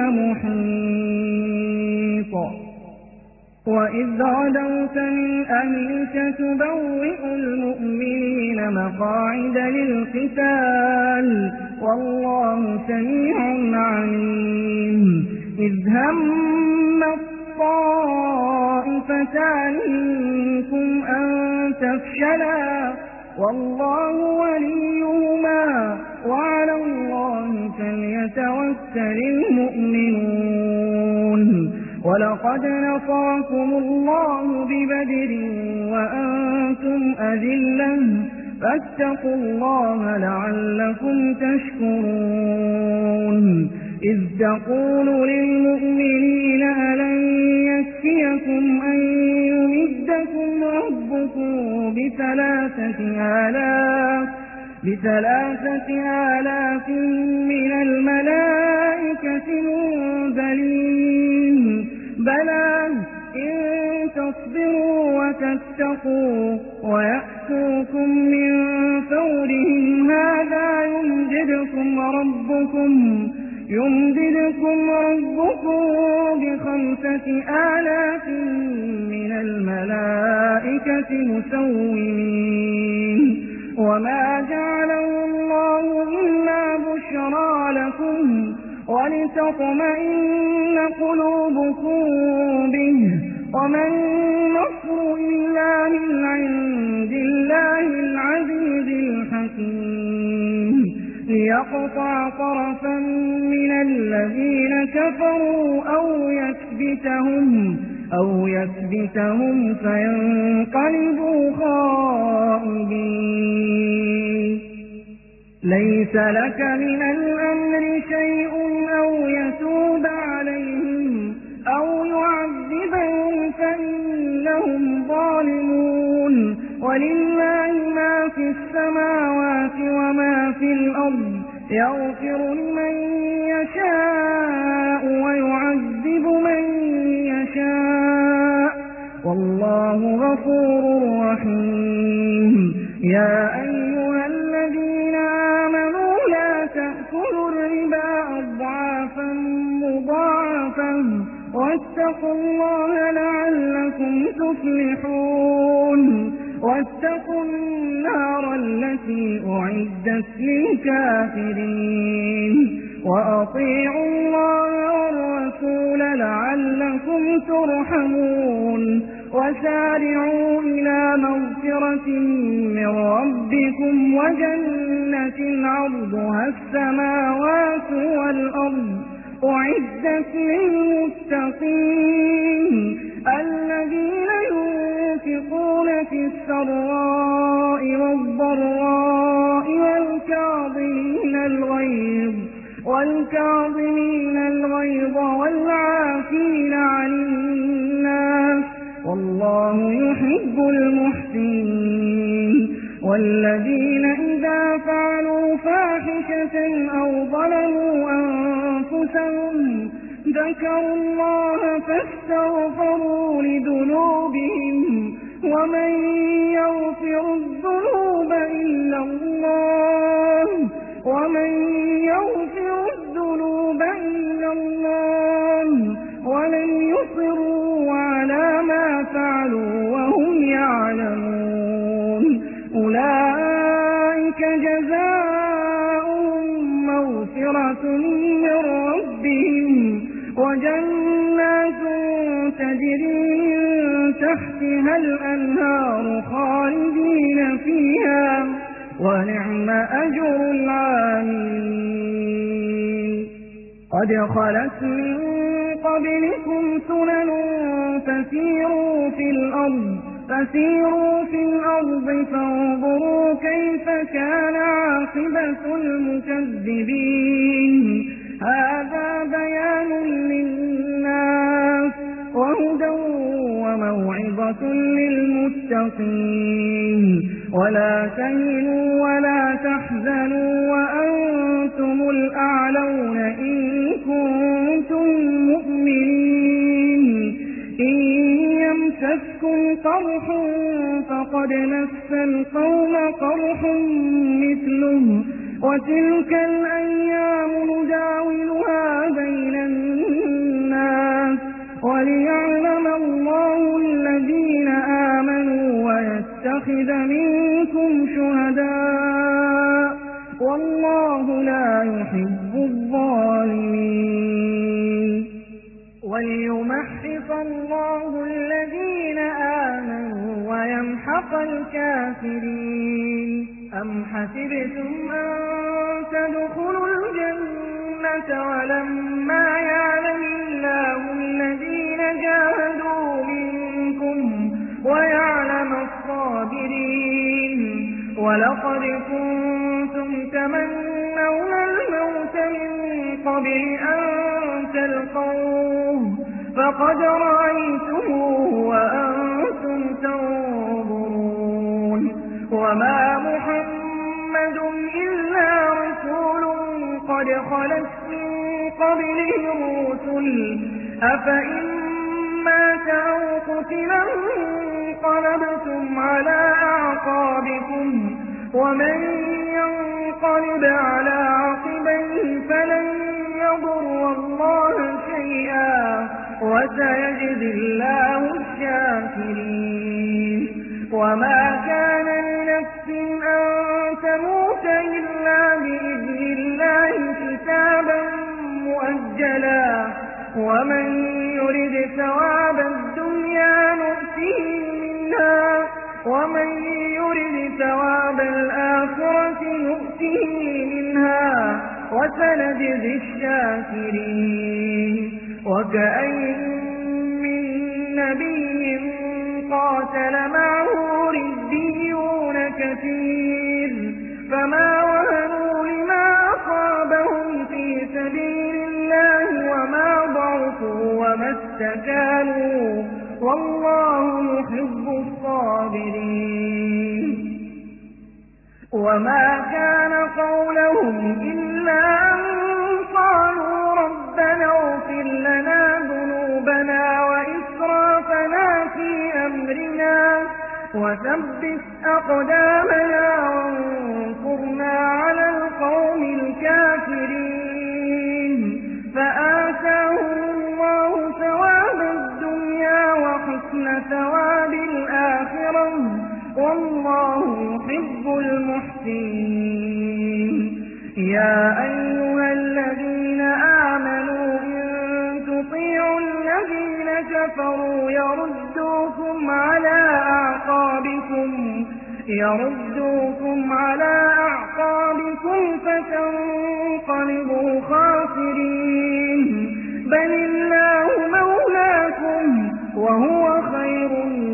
Speaker 2: محيط وإذ غدوت من أهلك تبوئ المؤمنين مقاعد للقتال والله سميع عليم إذ هم الطائفتان منكم أن تفشلا والله وليهما وعلى الله فليتوكل المؤمنون ولقد نصركم الله ببدر وأنتم أذلة فاتقوا الله لعلكم تشكرون إذ تقول للمؤمنين ألن يكفيكم أن يمدكم ربكم بثلاثة آلاف بثلاثة آلاف من الملائكة منزلين بلى إن تصبروا وتتقوا ويأتوكم من فورهم هذا يمددكم ربكم يمددكم ربكم بخمسة آلاف من الملائكة مسومين وما جعله الله إلا بشرى لكم ولتطمئن قلوبكم به وما النصر إلا من عند الله العزيز الحكيم ليقطع طرفا من الذين كفروا أو يكبتهم أو يكبتهم فينقلبوا خائبين ليس لك من الأمر شيء أو يتوب عليهم أو يعذبهم فإنهم ظالمون ولله ما في السماوات وما في الأرض يغفر لمن يشاء ويعذب من يشاء والله غفور رحيم يا أيها الذين آمنوا لا تأكلوا الربا أضعافا مضاعفا واتقوا الله لعلكم تفلحون واتقوا النار التي أعدت للكافرين وأطيعوا الله والرسول لعلكم ترحمون وسارعوا إلى مغفرة من ربكم وجنة عرضها السماوات والأرض أعدت للمتقين الذين ينفقون في السراء والضراء والكاظمين الغيظ والكاظمين الغيظ والعافين عن الناس والله يحب المحسنين والذين إذا فعلوا فاحشة أو ظلموا أنفسهم ذكروا الله فاستغفروا لذنوبهم ومن يغفر الذنوب إلا الله ومن يغفر الذنوب إلا الله ولم يصروا على ما فعلوا وهم يعلمون أولئك جزاؤهم مغفرة من ربهم وجنات تجري من تحتها الأنهار خالدين فيها ونعم أجر العاملين قد خلت من قبلكم سنن فسيروا في الأرض فسيروا في الأرض فانظروا كيف كان عاقبة المكذبين هذا بيان للناس وهدى وموعظة للمتقين ولا تهنوا ولا تحزنوا وأنتم الأعلون إن كنتم مؤمنين إن يمسسكم قرح فقد مس القوم قرح مثله وتلك الأيام نداولها بين الناس وليعلم الله الذين آمنوا ويتخذ منكم شهداء والله لا يحب الظالمين وليمحص الله الذين آمنوا ويمحق الكافرين أم حسبتم أن تدخلوا الجنة ولما يعلم الله الذين جاهدوا منكم ويعلم الصابرين ولقد كنتم تمنون الموت من قبل أن تلقوه فقد رأيتموه وأنتم تنظرون وما محمد قد خلت من قبلهم الرسل أفإن مات أو قتل انقلبتم على أعقابكم ومن ينقلب على عقبيه فلن يضر الله شيئا وسيجزي الله الشاكرين وما كان لنفس أن تموت إلا بإذن الله كتابا مؤجلا ومن يرد ثواب الدنيا نؤته منها ومن يرد ثواب الآخرة نؤته منها وسنجزي الشاكرين وكأين من نبي قاتل معه ربيون كثير فما وهنوا لما أصابهم في سبيل الله وما ضعفوا وما استكانوا والله يحب الصابرين وما كان قولهم إلا أن قالوا ربنا اغفر لنا ذنوبنا وإسرافنا في أمرنا وثبت أقدامنا وانصرنا على القوم الكافرين فآتاهم الله ثواب الدنيا وحسن ثواب الآخرة والله يحب المحسنين يا أيها الذين آمنوا إن تطيعوا الذين كفروا يردوكم على أعقابكم يردوكم على أعقابكم فتنقلبوا خاسرين بل الله مولاكم وهو خير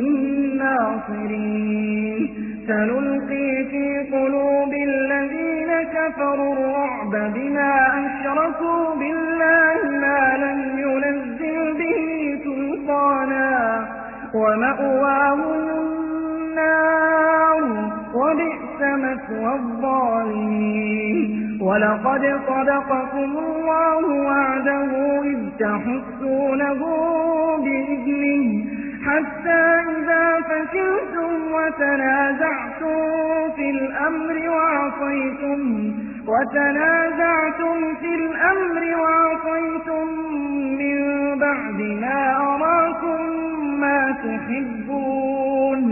Speaker 2: الناصرين سنلقي في قلوب الذين كفروا الرعب بما أشركوا بالله ما لم ينزل به سلطانا ومأواهم النار وبئس مثوى الظالمين ولقد صدقكم الله وعده إذ تحسونه بإذنه حتى إذا فشلتم وتنازعتم في الأمر وعصيتم وتنازعتم في الأمر وعصيتم من بعد ما أراكم ما تحبون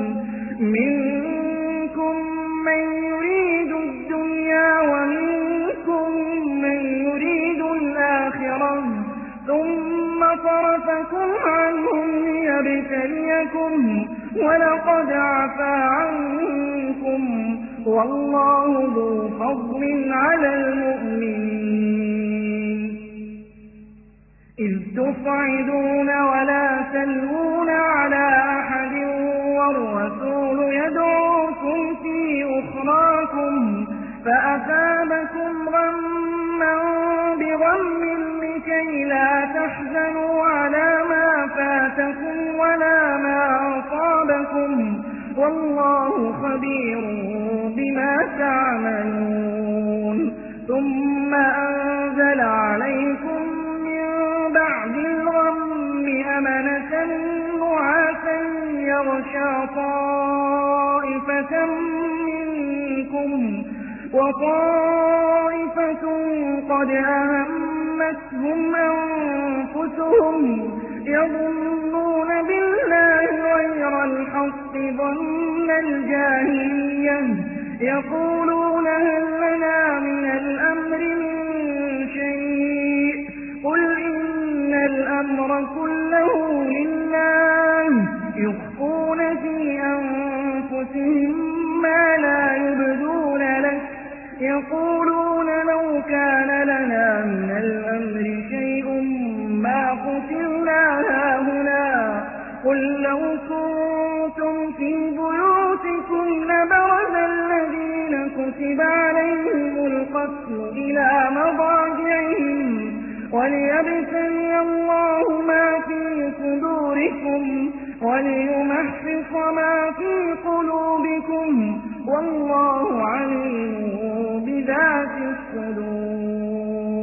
Speaker 2: منكم من يريد الدنيا ومنكم من يريد الآخرة ثم صرفكم عنهم ليبتليكم ولقد عفا عنكم والله ذو فضل على المؤمنين إذ تصعدون ولا تلوون على أحد والرسول يدعوكم في أخراكم فأثابكم غما بغم لكي لا تحزنوا على ما فاتكم ولا ما أصابكم والله خبير بما تعملون ثم أنزل عليكم من بعد الغم أمنة نعاسا يغشى طائفة منكم وطائفة قد أهمتهم أنفسهم يظنون بالله غير الحق ظن الجاهلية يقولون هل لنا من الأمر من شيء قل إن الأمر كله لله يخفون في أنفسهم ما لا يبدون لك يقولون لو كان لنا من الأمر شيء ما قتلنا هاهنا قل لو كنتم في بيوتكم لبرز الذين كتب عليهم القتل إلى مضاجعهم وليبتلي الله ما في صدوركم وليمحص ما في قلوبكم والله عليم بذات الصدور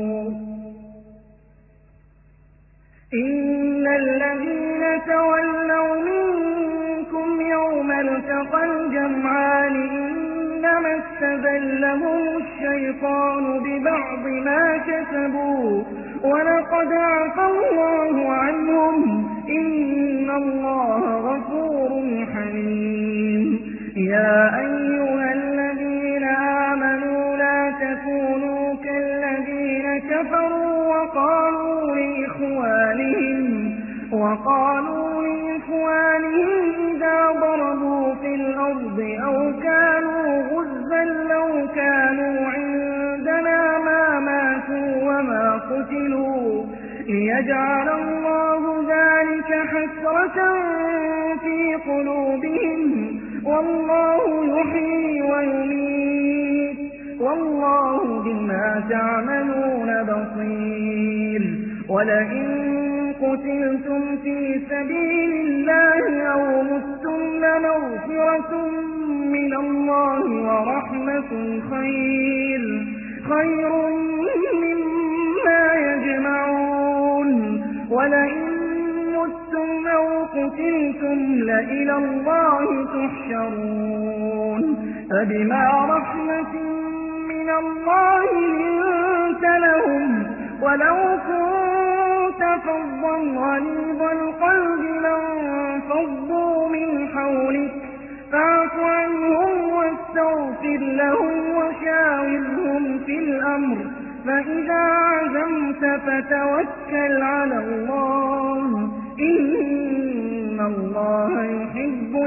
Speaker 2: لهم الشيطان ببعض ما كسبوا ولقد عفا الله عنهم إن الله غفور حليم. يا أيها الذين آمنوا لا تكونوا كالذين كفروا وقالوا لإخوانهم وقالوا لإخوانهم إذا ضربوا في الأرض أو كانوا غزا لو كانوا عندنا ما ماتوا وما قتلوا ليجعل الله ذلك حسرة في قلوبهم والله يحيي ويميت والله بما تعملون بصير. ولئن قتلتم في سبيل الله أو متم لمغفرة من الله ورحمة خير خير مما يجمعون. ولئن متم أو قتلتم لإلى الله تحشرون. فبما رحمة من الله لنت لهم ولو كنت فظا غليظ القلب لانفضوا من حولك فاعف عنهم واستغفر لهم وشاورهم في الأمر فإذا عزمت فتوكل على الله إن الله يحب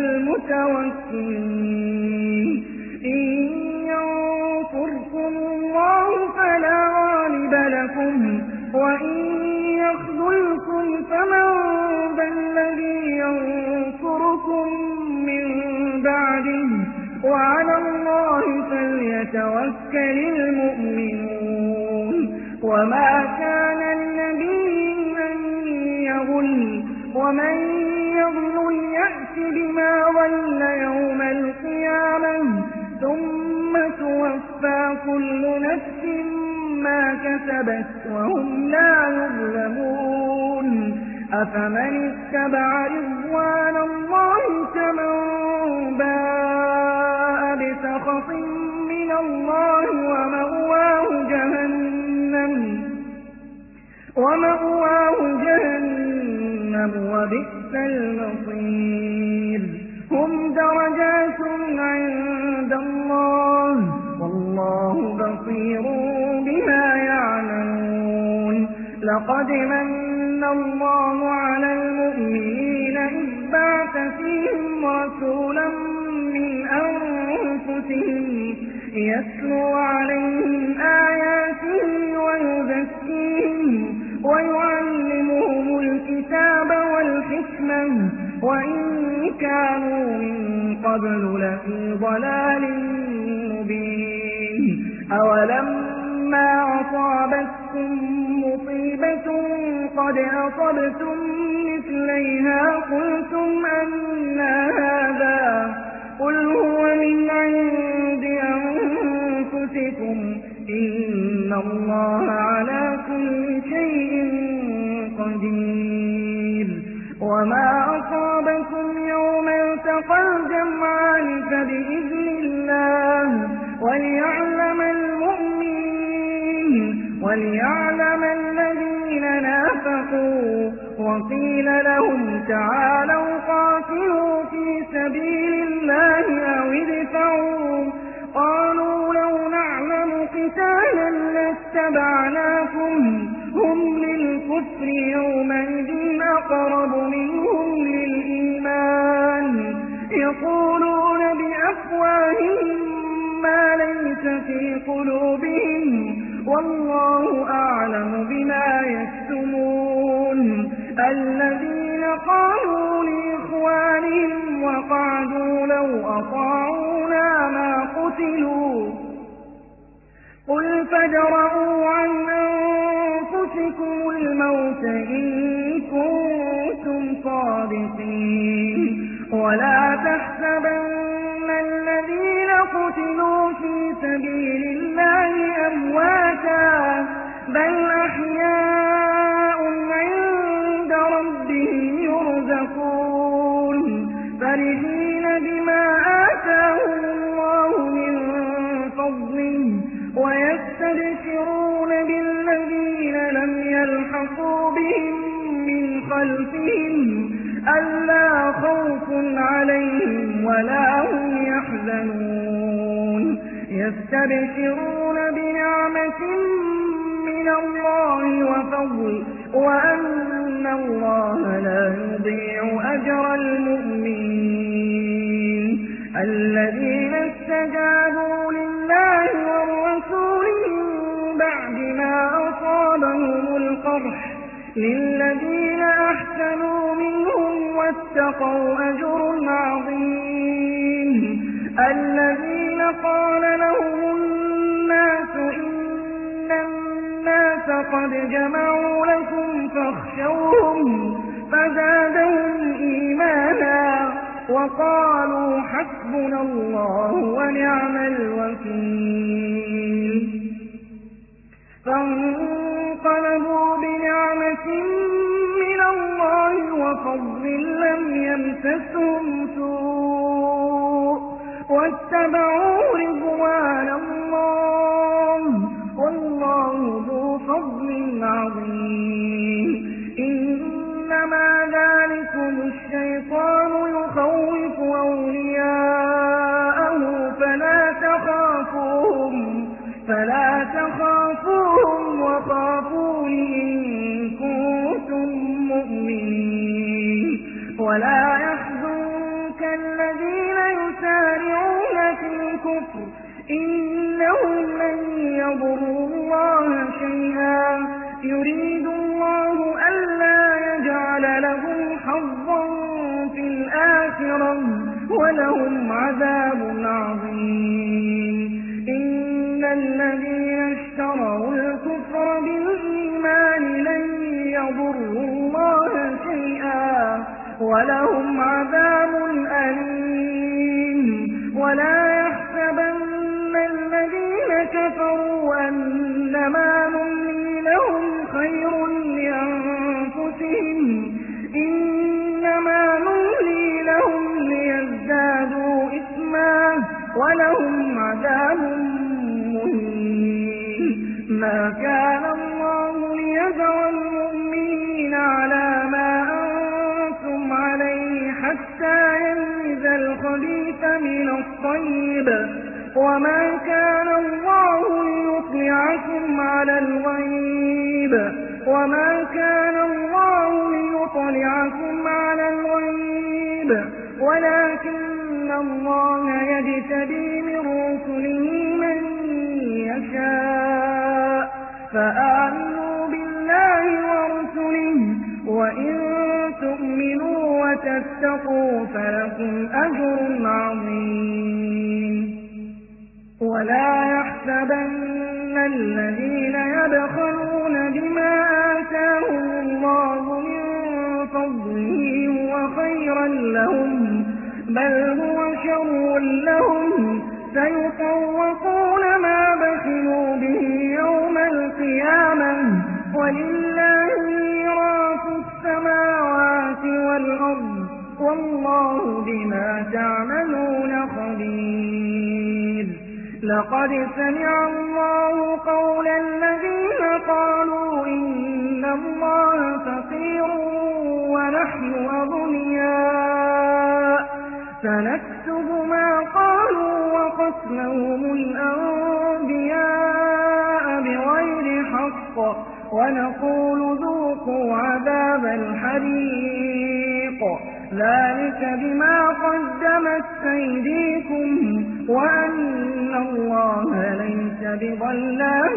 Speaker 2: المتوكلين. إن ينصركم الله فلا غالب لكم وإن يخذلكم فمن ذا الذي ينصركم من بعده وعلى الله فليتوكل المؤمنون. وما كان لنبي أن يغل ومن يغل يأت بما غل يوم القيامة ثم توفى كل نفس ما كسبت وهم لا يظلمون. أفمن اتبع رضوان الله كمن باء بسخط من الله ومأواه جهنم ومأواه جهنم وبئس المصير. هم درجات عند الله والله بصير بما يعملون. لقد من الله على المؤمنين إذ بعث فيهم رسولا من أنفسهم يتلو عليهم آياته ويزكيهم ويعلمهم الكتاب والحكمة وإن كانوا من قبل لفي ضلال مبين. أولما أصابتكم مصيبة قد أصبتم مثليها قلتم أنى هذا قل هو من عند أنفسكم إن الله على كل شيء قدير. وما أصابكم يوم التقى الجمعان فبإذن الله وليعلم المؤمنين وليعلم الذين نافقوا. وقيل لهم تعالوا قاتلوا في سبيل الله أو ادفعوا قالوا لو نعلم قتالا لاتبعناكم هم للكفر يومئذ أقرب منهم للإيمان يقولون بأفواههم ما ليس في قلوبهم والله أعلم بما يكتمون. الذين قالوا لإخوانهم وقعدوا لو أطاعونا ما قتلوا قل فادرءوا عن أنفسكم الموت إن كنتم صادقين. ولا تحسبن الذين قتلوا في سبيل الله أمواتا بل أحياء عند ربهم يرزقون فرحين بما آتاهم الله من فضله ويستبشرون بالذين لم يلحقوا بهم من خلفهم ألا خوف عليهم ولا هم يحزنون يستبشرون بنعمة من الله وفضل وأن الله لا يضيع أجر المؤمنين الذين استجابوا لله والرسول من بعد ما أصابهم القرح للذين أحسنوا منهم واتقوا أجر عظيم الذين قال لهم الناس إن الناس قد جمعوا لكم فاخشوهم فزادهم إيمانا وقالوا حسبنا الله ونعم الوكيل فانقلبوا بنعمة من الله وفضل لم يمسسهم سوء واتبعوا رضوان الله والله ذو فضل عظيم إنما ذلكم الشيطان يخوف أولياءه فلا تخافوهم فلا تخافوهم وخافون إن كنتم مؤمنين ولا يحزنك الذين يسارعون في الكفر إنهم لن يضروا الله شيئا يريد الله ألا يجعل لهم حظا في الآخرة ولهم عذاب عظيم إن الذين اشتروا الكفر بالإيمان لن يضروا الله شيئا ولهم عذاب أليم ولا يحسبن الذين كفروا أنما نملي لهم خير لأنفسهم إنما نملي لهم ليزدادوا إثما ولهم عذاب مهين ما كان الله ليذر المؤمنين على ما أنتم عليه حتى يميز الخبيث من الطيب وما كان الله ليطلعكم على الغيب وما كان الله ليطلعكم على الغيب ولكن الله يجتبي من رسله من يشاء فآمنوا بالله ورسله وإن تؤمنوا وتتقوا فلكم أجر عظيم ولا يحسبن الذين يبخلون بما آتاهم الله من فضله هو خيرا لهم بل هو شر لهم سيطوقون ما بخلوا به يوم القيامة ولله ميراث السماوات والأرض والله بما تعملون خبير لقد سمع الله قول الذين قالوا إن الله فقير ونحن أغنياء سنكتب ما قالوا وقتلهم الأنبياء بغير حق ونقول ذوقوا عذاب الحريق ذلك بما قدمت أيديكم وأن الله ليس بظلام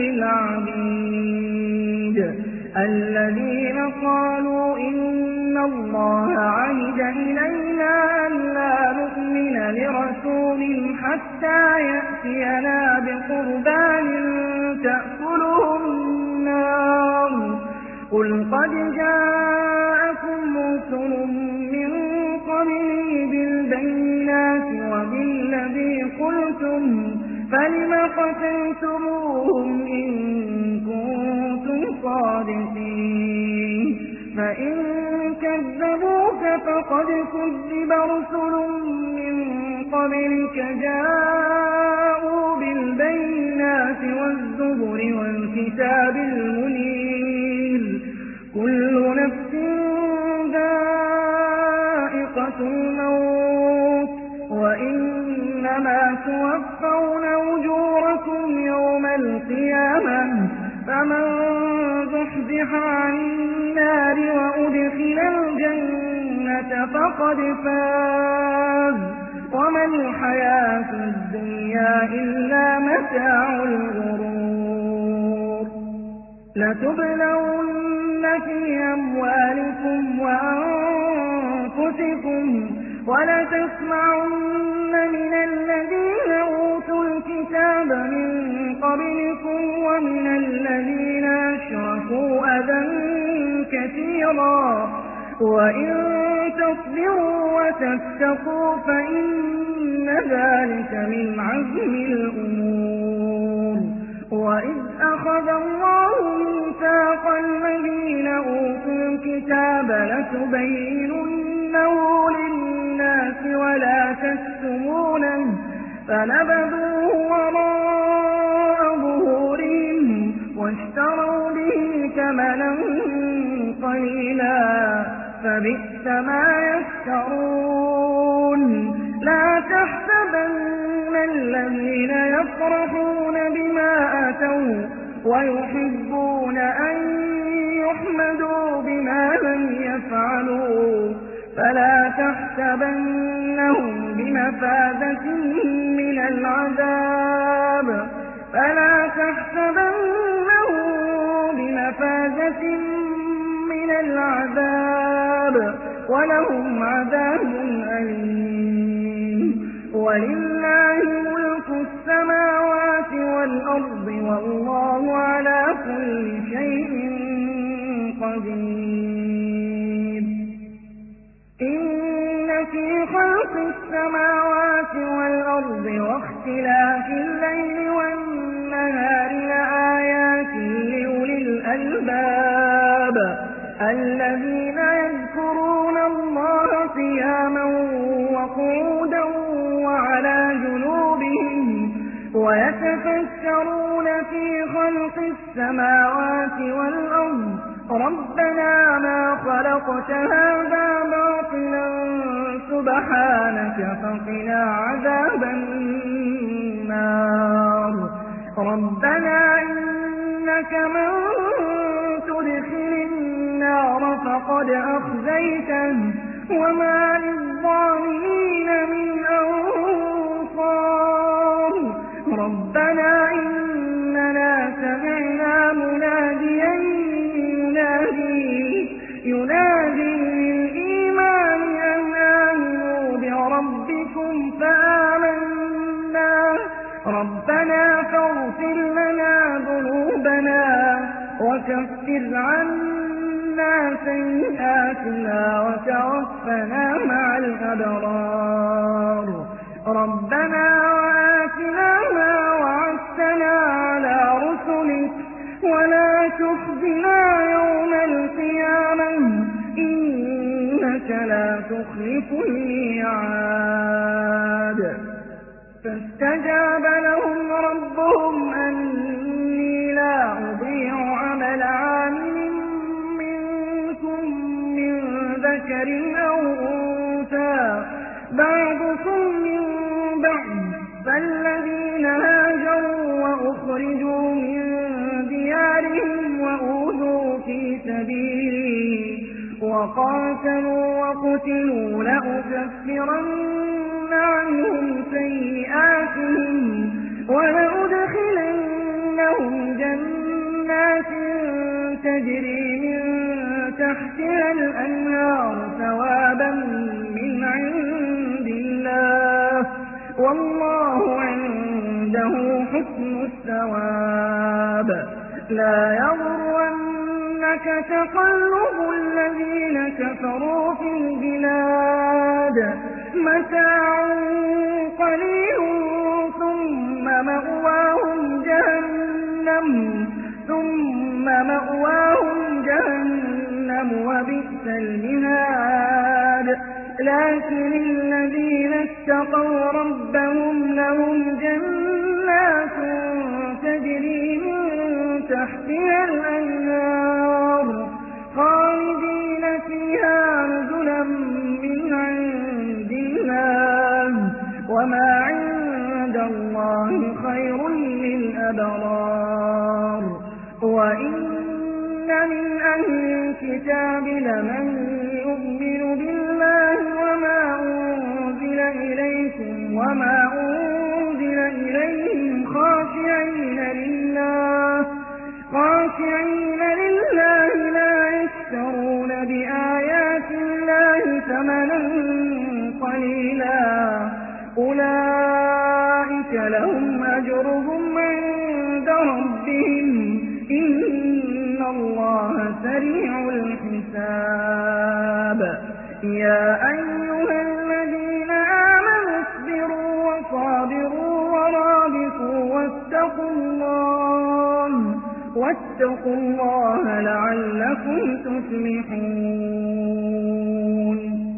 Speaker 2: للعبيد الذين قالوا إن الله عهد إلينا ألا نؤمن لرسول حتى يأتينا بقربان تأكله النار قل قد جاءكم رسل من قبلي بالبينات وبالذي قلتم فلم قتلتموهم إن كنتم صادقين فإن كذبوك فقد كذب رسل من قبلك جاءوا بالبينات الزبر والكتاب المنير كل نفس ذائقة الموت وإنما توفون أجوركم يوم القيامة فمن زحزح عن النار وأدخل الجنة فقد فاز وما الحياة الدنيا إلا متاع الغرور لتبلون في أموالكم وأنفسكم ولتسمعن من الذين أوتوا الكتاب من قبلكم ومن الذين أشركوا أذى كثيرا وإن تصبروا وتتقوا فإن ذلك من عزم الأمور وإذ أخذ الله ميثاق الذين أوتوا الكتاب لتبيننه للناس ولا تكتمونه فنبذوه وراء ظهورهم واشتروا به ثمنا قليلا فبئس ما يشترون لا تحسبن الذين يفرحون بما أتوا ويحبون أن يحمدوا بما لم يفعلوا فلا تحسبنهم بمفازة من العذاب فلا تحسبنهم بمفازة من العذاب ولهم عذاب أليم ولله ملك السماوات والأرض والله على كل شيء قدير إن في خلق السماوات والأرض واختلاف الليل والنهار لآيات لأولي الألباب الذين يذكرون الله قياما وقعودا وعلى جنوبهم ويتفكرون في خلق السماوات والأرض ربنا ما خلقت هذا باطلا سبحانك فقنا عذاب النار ربنا إنك من تدخل النار فقد أخزيته وما للظالمين من أنصار ربنا إننا سمعنا مناديا ينادي ينادي للإيمان أن آمنوا بربكم فآمنا ربنا فاغفر لنا ذنوبنا وكفر عنا سيئاتنا وتوفنا مع الأبرار ربنا وآتنا ما وعدتنا على رسلك ولا تخزنا يوم القيامة إنك لا تخلف الميعاد فاستجاب لهم ربهم أني لا أضيع عمل عامل منكم من ذكر أو أنثى بعضكم من بعض فالذين هاجروا وأخرجوا من ديارهم وأوذوا في سبيلي وقاتلوا وقتلوا لأكفرن عنهم سيئاتهم ولأدخلنهم جنات تجري من تحتها الأنهار ثوابا من عند الله والله عنده حسن الثواب لا يغرنك تقلب الذين كفروا في البلاد متاع قليل ثم مأواهم جهنم ثم مأواهم جهنم وبئس المهاد لكن الذين اتقوا ربهم لهم جنات تجري من تحتها الأنهار خالدين فيها نزلا من عند الله وما عند الله خير للأبرار وإن من أهل الكتاب لمن يؤمن بالله وما أنزل إليكم وما أنزل إليهم خاشعين لله خاشعين لله لا يشترون بآيات الله ثمنا قليلا أولئك لهم أجرهم عند ربهم إن الله سريع الحساب يا أيها الذين آمنوا اصبروا وصابروا ورابطوا واتقوا الله واتقوا الله لعلكم تفلحون